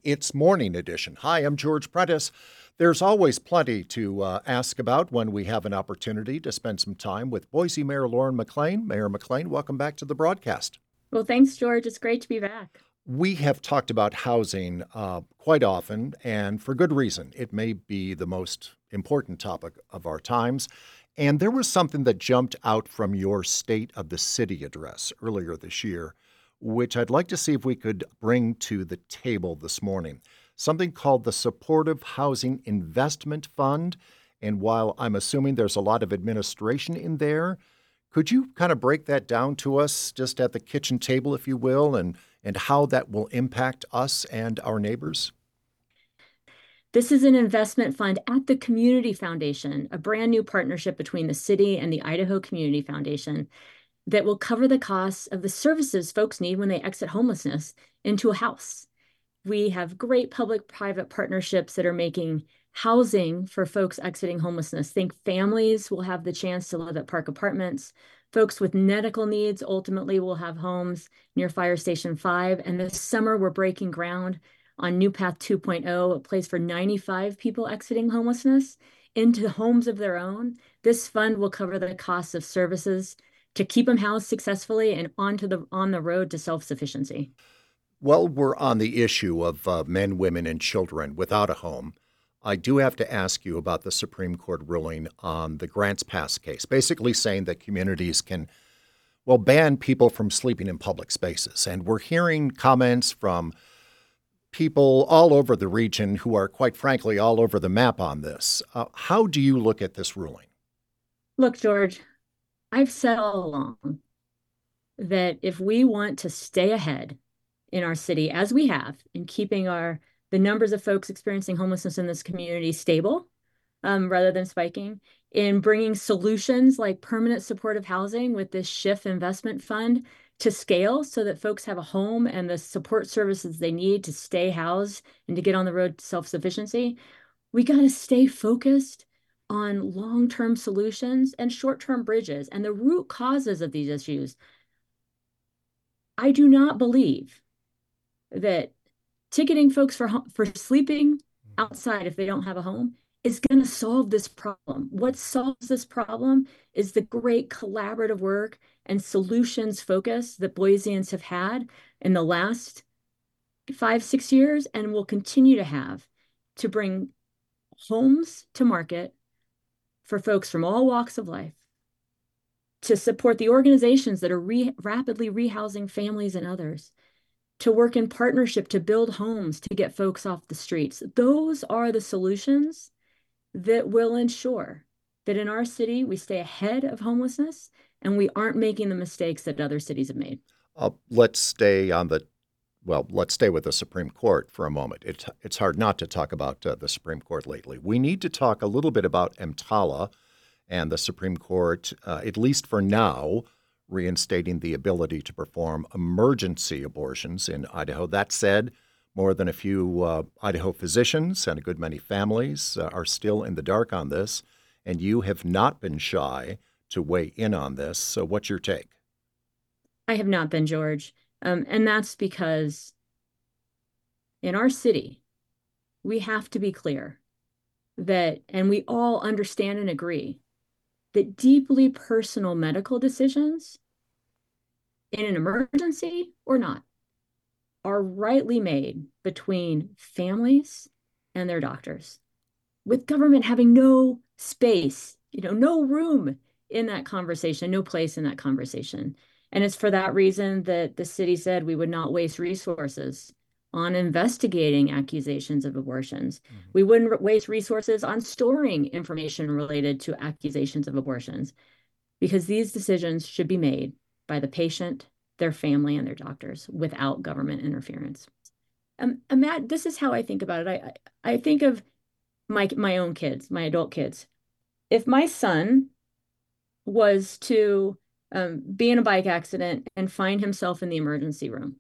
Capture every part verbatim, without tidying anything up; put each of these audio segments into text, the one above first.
It's Morning Edition. Hi, I'm George Prentice. There's always plenty to uh, ask about when we have an opportunity to spend some time with Boise Mayor Lauren McLean. Mayor McLean, welcome back to the broadcast. Well, thanks, George. It's great to be back. We have talked about housing uh, quite often, and for good reason. It may be the most important topic of our times. And there was something that jumped out from your State of the City address earlier this year, which I'd like to see if we could bring to the table this morning. Something called the Supportive Housing Investment Fund. And while I'm assuming there's a lot of administration in there, could you kind of break that down to us just at the kitchen table, if you will, and, and how that will impact us and our neighbors? This is an investment fund at the Community Foundation, a brand new partnership between the city and the Idaho Community Foundation that will cover the costs of the services folks need when they exit homelessness into a house. We have great public-private partnerships that are making housing for folks exiting homelessness. Think families will have the chance to live at Park Apartments. Folks with medical needs ultimately will have homes near Fire Station five. And this summer, we're breaking ground on New Path 2.0, a place for ninety-five people exiting homelessness into homes of their own. This fund will cover the costs of services to keep them housed successfully and onto the on the road to self-sufficiency. Well, we're on the issue of uh, men, women, and children without a home. I do have to ask you about the Supreme Court ruling on the Grants Pass case, basically saying that communities can, well, ban people from sleeping in public spaces. And we're hearing comments from people all over the region who are, quite frankly, all over the map on this. Uh, how do you look at this ruling? Look, George, I've said all along that if we want to stay ahead in our city, as we have, in keeping our the numbers of folks experiencing homelessness in this community stable, um, rather than spiking, in bringing solutions like permanent supportive housing with this SHIF investment fund to scale so that folks have a home and the support services they need to stay housed and to get on the road to self-sufficiency, we got to stay focused on long-term solutions and short-term bridges and the root causes of these issues. I do not believe that ticketing folks for for sleeping outside if they don't have a home is going to solve this problem. What solves this problem is the great collaborative work and solutions focus that Boiseans have had in the last five, six years and will continue to have to bring homes to market for folks from all walks of life, to support the organizations that are re rapidly rehousing families and others, to work in partnership to build homes to get folks off the streets. Those are the solutions that will ensure that in our city, we stay ahead of homelessness and we aren't making the mistakes that other cities have made. Uh, let's stay on the, well, let's stay with the Supreme Court for a moment. It, it's hard not to talk about uh, the Supreme Court lately. We need to talk a little bit about EMTALA and the Supreme Court, uh, at least for now, reinstating the ability to perform emergency abortions in Idaho. That said, more than a few uh, Idaho physicians and a good many families uh, are still in the dark on this, and you have not been shy to weigh in on this. So what's your take? I have not been, George. Um, and that's because in our city, we have to be clear that, and we all understand and agree, that deeply personal medical decisions in an emergency or not are rightly made between families and their doctors, with government having no space, you know, no room in that conversation, no place in that conversation. And it's for that reason that the city said we would not waste resources on investigating accusations of abortions. Mm-hmm. We wouldn't waste resources on storing information related to accusations of abortions, because these decisions should be made by the patient, their family, and their doctors without government interference. Um, and Matt, this is how I think about it. I, I think of my, my own kids, my adult kids. If my son was to um, be in a bike accident and find himself in the emergency room,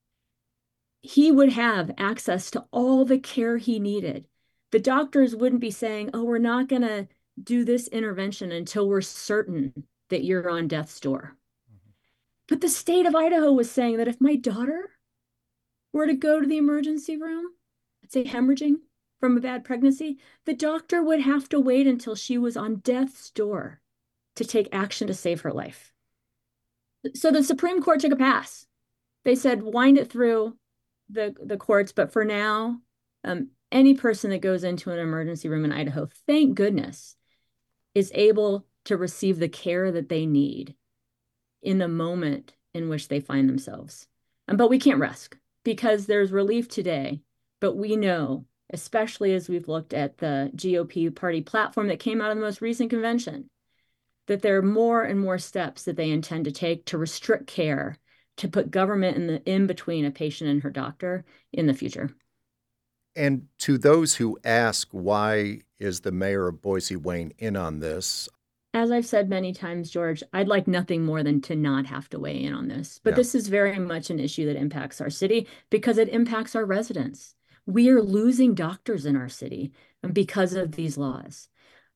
he would have access to all the care he needed. The doctors wouldn't be saying, oh, we're not going to do this intervention until we're certain that you're on death's door. Mm-hmm. But the state of Idaho was saying that if my daughter were to go to the emergency room, say hemorrhaging from a bad pregnancy, the doctor would have to wait until she was on death's door to take action to save her life. So the Supreme Court took a pass. They said, wind it through the, the courts, but for now, um, any person that goes into an emergency room in Idaho, thank goodness, is able to receive the care that they need in the moment in which they find themselves. Um, but we can't rest because there's relief today, but we know, especially as we've looked at the G O P party platform that came out of the most recent convention, that there are more and more steps that they intend to take to restrict care, to put government in the in between a patient and her doctor in the future. And to those who ask, why is the mayor of Boise weighing in on this? As I've said many times, George, I'd like nothing more than to not have to weigh in on this. But Yeah. this is very much an issue that impacts our city because it impacts our residents. We are losing doctors in our city because of these laws.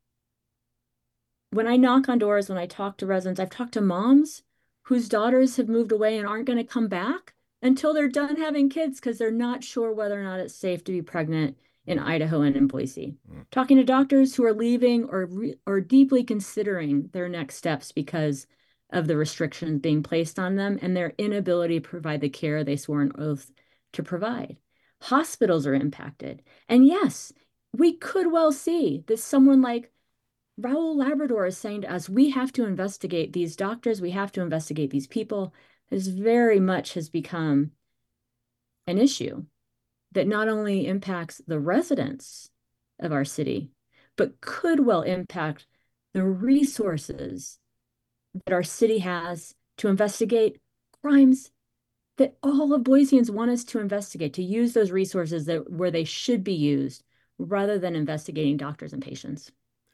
When I knock on doors, when I talk to residents, I've talked to moms whose daughters have moved away and aren't going to come back until they're done having kids because they're not sure whether or not it's safe to be pregnant in Idaho and in Boise. Mm. Talking to doctors who are leaving or re- or deeply considering their next steps because of the restrictions being placed on them and their inability to provide the care they swore an oath to provide. Hospitals are impacted. And yes, we could well see that someone like Raul Labrador is saying to us, we have to investigate these doctors, we have to investigate these people. This very much has become an issue that not only impacts the residents of our city, but could well impact the resources that our city has to investigate crimes that all of Boiseans want us to investigate, to use those resources that where they should be used rather than investigating doctors and patients.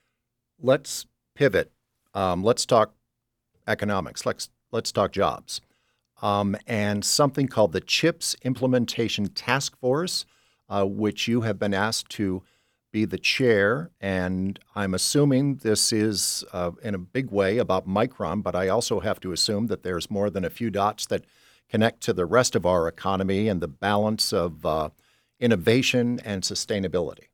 Let's pivot. Um, let's talk economics. Let's let's talk jobs. Um, and something called the CHIPS Implementation Task Force, uh, which you have been asked to be the chair. And I'm assuming this is uh, in a big way about Micron, but I also have to assume that there's more than a few dots that connect to the rest of our economy and the balance of uh, innovation and sustainability.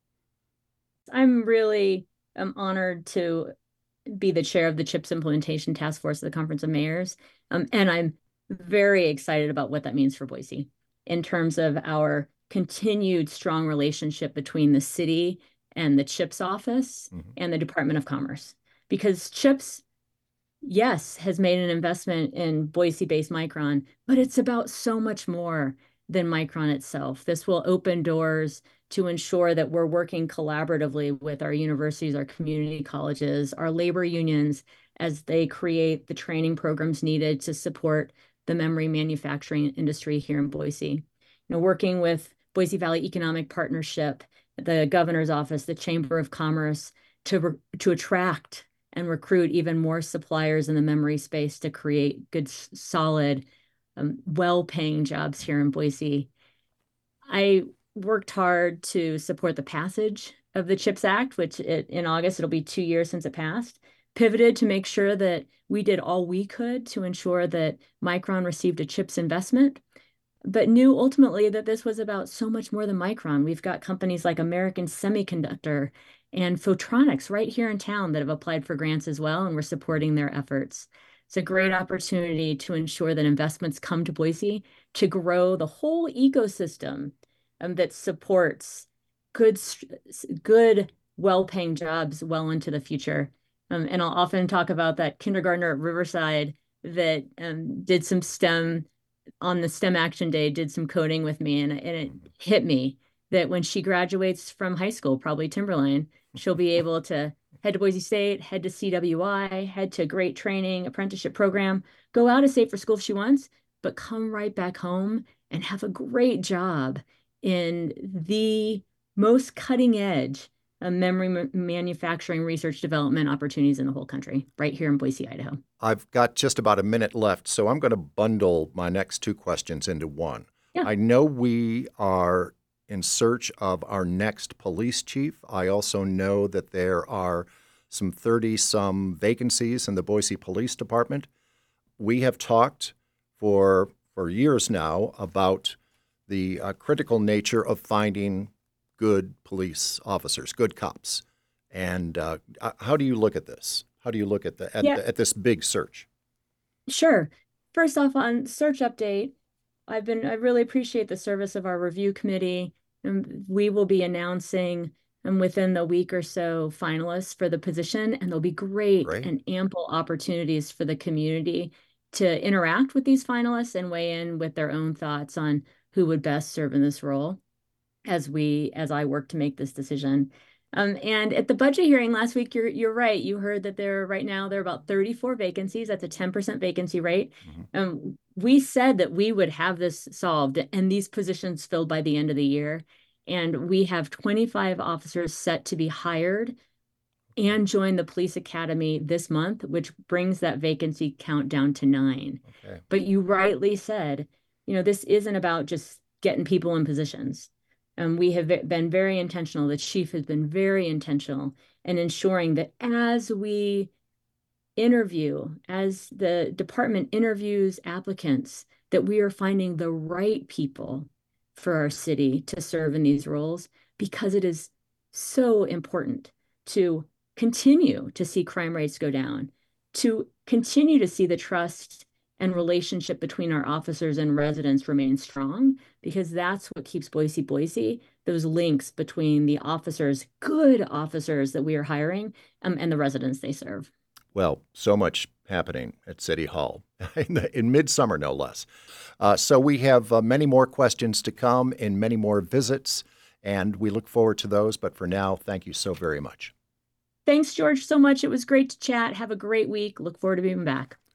I'm really um, honored to be the chair of the CHIPS Implementation Task Force of the Conference of Mayors. Um, and I'm very excited about what that means for Boise in terms of our continued strong relationship between the city and the CHIPS office mm-hmm. and the Department of Commerce. Because CHIPS, yes, has made an investment in Boise-based Micron, but it's about so much more than Micron itself. This will open doors to ensure that we're working collaboratively with our universities, our community colleges, our labor unions, as they create the training programs needed to support the memory manufacturing industry here in Boise. You know, working with Boise Valley Economic Partnership, the governor's office, the Chamber of Commerce, to, to attract and recruit even more suppliers in the memory space to create good, solid, um, well-paying jobs here in Boise. I worked hard to support the passage of the CHIPS Act, which it, in August, it'll be two years since it passed, pivoted to make sure that we did all we could to ensure that Micron received a CHIPS investment, but knew ultimately that this was about so much more than Micron. We've got companies like American Semiconductor and Photronics right here in town that have applied for grants as well, and we're supporting their efforts. It's a great opportunity to ensure that investments come to Boise to grow the whole ecosystem um, that supports good, good, well-paying jobs well into the future. Um, and I'll often talk about that kindergartner at Riverside that um, did some STEM on the STEM Action Day, did some coding with me, and, and it hit me that when she graduates from high school, probably Timberline, she'll be able to head to Boise State, head to C W I, head to a great training apprenticeship program, go out of state for school if she wants, but come right back home and have a great job in the most cutting edge uh, memory m- manufacturing research development opportunities in the whole country, right here in Boise, Idaho. I've got just about a minute left, so I'm going to bundle my next two questions into one. Yeah. I know we are in search of our next police chief. I also know that there are some thirty-some vacancies in the Boise Police Department. We have talked for for years now about the uh, critical nature of finding good police officers, good cops. And uh, uh, how do you look at this? How do you look at the at, Yeah, the, at this big search? sure. First off, on search update, I've been I really appreciate the service of our review committee, and we will be announcing um, within the week or so finalists for the position, and there'll be great Great. and ample opportunities for the community to interact with these finalists and weigh in with their own thoughts on who would best serve in this role as we as I work to make this decision. Um, and at the budget hearing last week, you're you're right. You heard that there right now there are about thirty-four vacancies. That's a ten percent vacancy rate. Mm-hmm. Um, we said that we would have this solved and these positions filled by the end of the year. And we have twenty-five officers set to be hired and join the police academy this month, which brings that vacancy count down to nine. Okay. But you rightly said, you know, this isn't about just getting people in positions. And we have been very intentional. The chief has been very intentional in ensuring that as we interview, as the department interviews applicants, that we are finding the right people for our city to serve in these roles, because it is so important to continue to see crime rates go down, to continue to see the trust and relationship between our officers and residents remain strong, because that's what keeps Boise Boise, those links between the officers, good officers that we are hiring, um, and the residents they serve. Well, so much happening at City Hall in, the, in midsummer, no less. Uh, so we have uh, many more questions to come and many more visits, and we look forward to those. But for now, thank you so very much. Thanks, George, so much. It was great to chat. Have a great week. Look forward to being back.